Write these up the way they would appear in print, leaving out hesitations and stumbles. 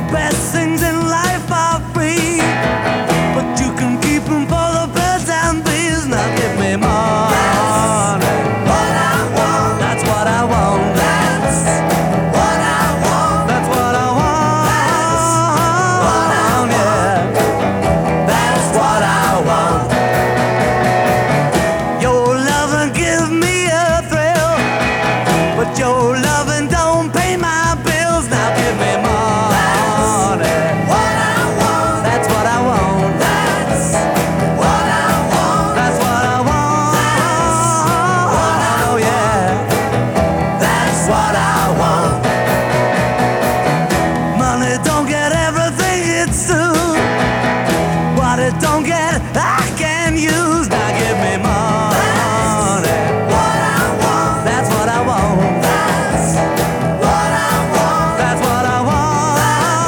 best things in life are free, but you can keep them for the birds and bees. Now give me money. What I want, That's what I want. that's what I want, That's what I want. what I Yeah. that's what I want. Your loving gives me a thrill, but your loving don't pay my bills. Now give me money. What I want, That's what I want. that's what I want, That's what I want. Oh yeah. that's what I want. Money don't get everything it's due. What it don't get, I can use. Now give me money. What I want, That's what I want. that's what I want, That's what I want.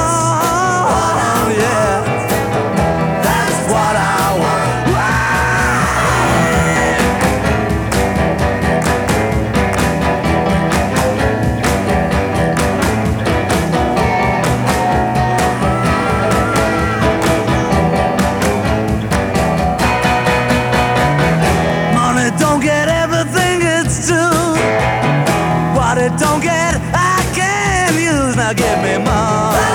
Yeah. that's what I want. Money don't get everything it's due. What it don't get, I can use. Now give me money.